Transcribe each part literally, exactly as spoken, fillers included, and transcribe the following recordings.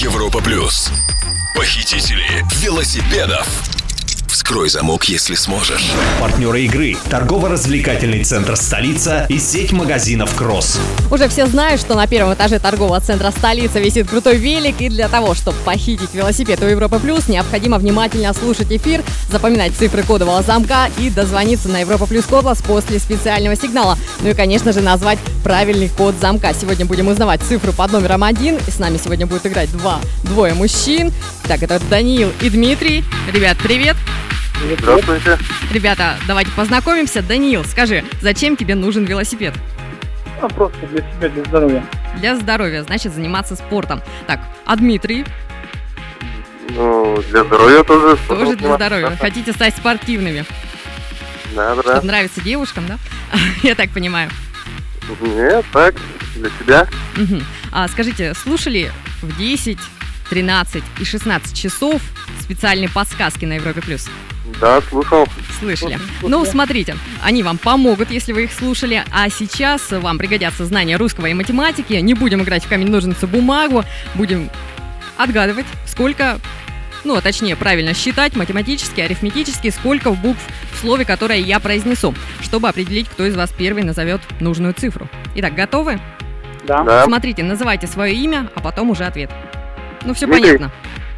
Европа плюс. Похитители велосипедов. Вскрой замок, если сможешь. Партнеры игры – торгово-развлекательный центр «Столица» и сеть магазинов «Кросс». Уже все знают, что на первом этаже торгового центра «Столица» висит крутой велик, и для того, чтобы похитить велосипед у Европы Плюс, необходимо внимательно слушать эфир, запоминать цифры кодового замка и дозвониться на Европа Плюс Котлас после специального сигнала. Ну и, конечно же, назвать правильный код замка. Сегодня будем узнавать цифру под номером один, и с нами сегодня будут играть два, двое мужчин. Так, это Даниил и Дмитрий. Ребят, привет! Здравствуйте. Ребята, давайте познакомимся. Даниил, скажи, зачем тебе нужен велосипед? А просто для себя, для здоровья. Для здоровья, значит, заниматься спортом. Так, а Дмитрий? Ну, для здоровья тоже. Тоже для здоровья. Хотите стать спортивными? Да, да. Чтобы нравиться девушкам, да? Я так понимаю. Нет, так, для себя. Угу. А скажите, слушали в десять, тринадцать и шестнадцать часов специальные подсказки на Европе Плюс? Да, слушал. Слышали. Ну, смотрите, они вам помогут, если вы их слушали. А сейчас вам пригодятся знания русского и математики. Не будем играть в камень, ножницы, бумагу. Будем отгадывать, сколько, ну, а точнее, правильно считать математически, арифметически, сколько в букв в слове, которое я произнесу, чтобы определить, кто из вас первый назовет нужную цифру. Итак, готовы? Да. Да. Смотрите, называйте свое имя, а потом уже ответ. Ну, все Дмитрий. понятно.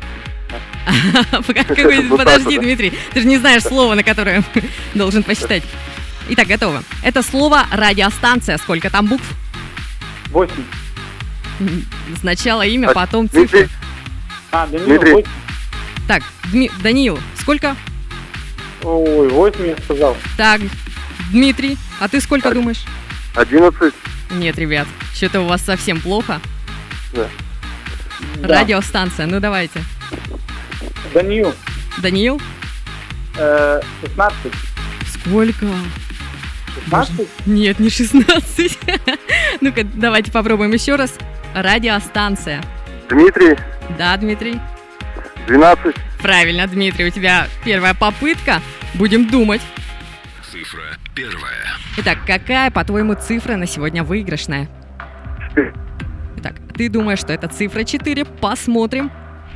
Подожди, Дмитрий, ты же не знаешь слово, на которое должен посчитать. Итак, готово. Это слово радиостанция. Сколько там букв? Восемь. Сначала имя, А, потом Дмитрий. цифры. А, Даниил, Дмитрий. восемь. Так, Дми- Даниил, сколько? Ой, восемь я сказал. Так, Дмитрий, а ты сколько думаешь? Одиннадцать. Нет, ребят, что-то у вас совсем плохо. Да. Радиостанция, ну давайте. Даниил. Даниил? Э, шестнадцать. Сколько? шестнадцать? Нет, не шестнадцать. Ну-ка, давайте попробуем еще раз. Радиостанция. Дмитрий. Да, Дмитрий? двенадцать. Правильно, Дмитрий, у тебя первая попытка. Будем думать. Цифра первая. Итак, какая, по-твоему, цифра на сегодня выигрышная? Четыре. Итак, ты думаешь, что это цифра четыре? Посмотрим.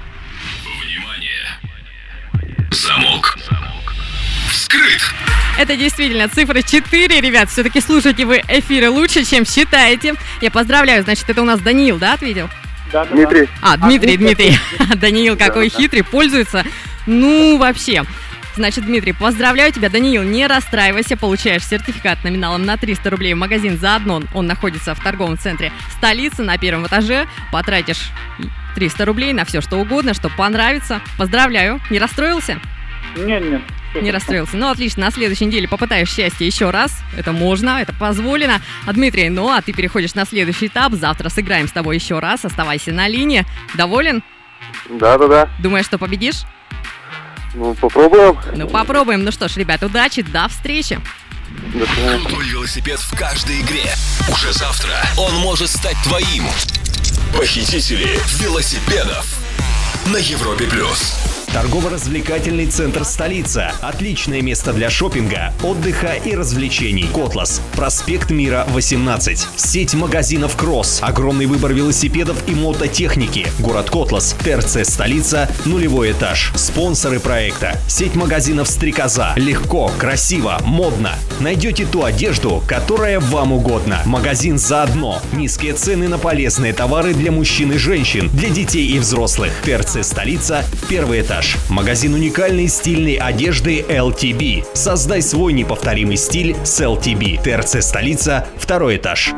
Внимание. Замок. Вскрыт. Это действительно цифра четыре, ребят. Все-таки слушайте вы эфиры лучше, чем считаете. Я поздравляю, значит, это у нас Даниил, да, ответил? Да, да, Дмитрий. А, Дмитрий, А, Дмитрий. Даниил какой Да, да. хитрый, пользуется. Ну, вообще. Значит, Дмитрий, поздравляю тебя. Даниил, не расстраивайся, получаешь сертификат номиналом на триста рублей в магазин «Заодно». Он находится в торговом центре «Столица» на первом этаже. Потратишь триста рублей на все, что угодно, что понравится. Поздравляю. Не расстроился? Нет, нет. Не расстроился. Ну, отлично. На следующей неделе попытаешь счастье еще раз. Это можно, это позволено. А, Дмитрий, ну, а ты переходишь на следующий этап. Завтра сыграем с тобой еще раз. Оставайся на линии. Доволен? Да, да, да. Думаешь, что победишь? Ну, попробуем. Ну, попробуем. Ну что ж, ребят, удачи, до встречи. До свидания. Крутой велосипед в каждой игре. Уже завтра он может стать твоим. Похитители велосипедов на Европе плюс. Торгово-развлекательный центр «Столица». Отличное место для шопинга, отдыха и развлечений. Котлас. Проспект Мира, восемнадцать. Сеть магазинов «Кросс». Огромный выбор велосипедов и мототехники. Город Котлас. ТРЦ «Столица». Нулевой этаж. Спонсоры проекта. Сеть магазинов «Стрекоза». Легко, красиво, модно. Найдете ту одежду, которая вам угодно. Магазин «Заодно». Низкие цены на полезные товары для мужчин и женщин, для детей и взрослых. ТРЦ «Столица». Первый этаж. Магазин уникальной стильной одежды эл ти би. Создай свой неповторимый стиль с эл ти би. ТРЦ «Столица», второй этаж.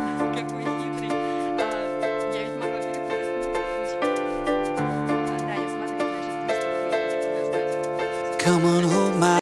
Come on, hold my